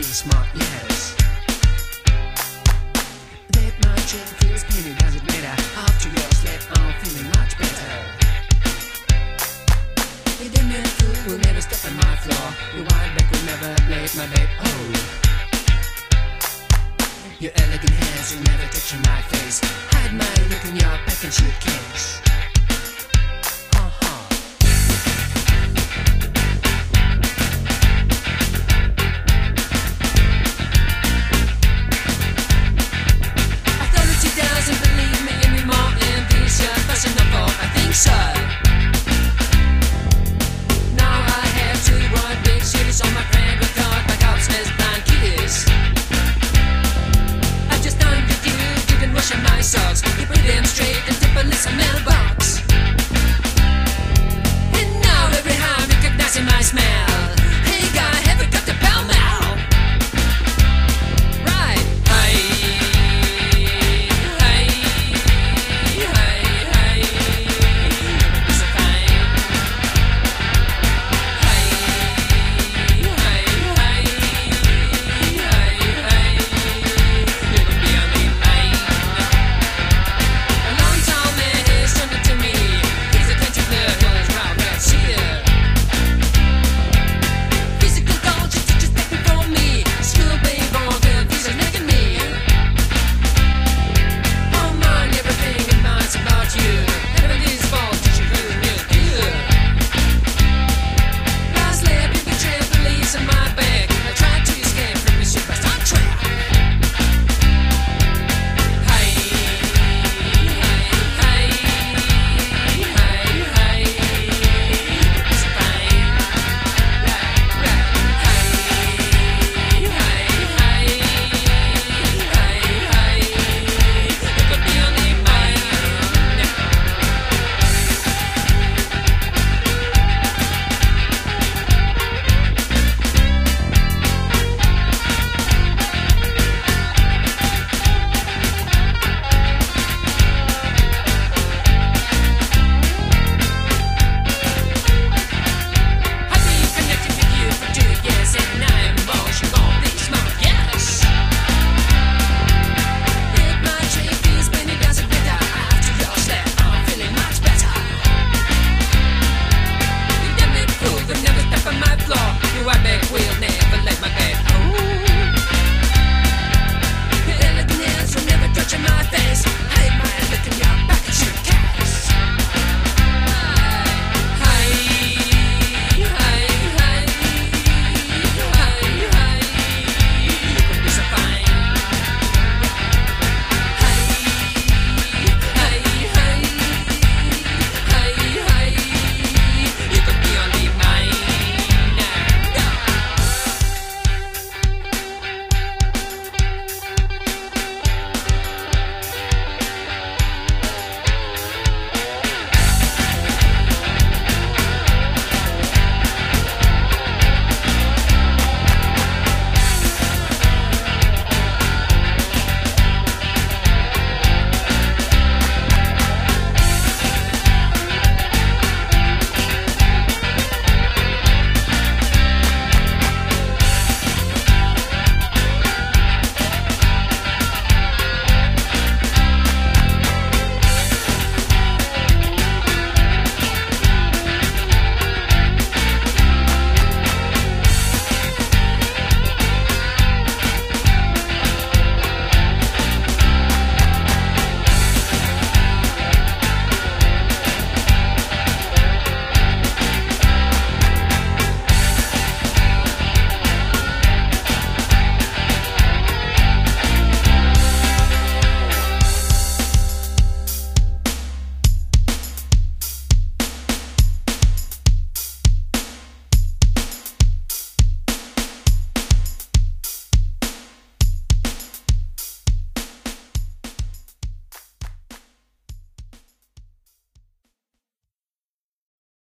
be smart, yes. That my chin feels painted, does it matter? Up to your slip, I'm feeling much better. You didn't fool will never step on my floor. Your wide back will never blade my bed. Oh, your elegant hands will never touch my face. Hide my look in your back and suitcase.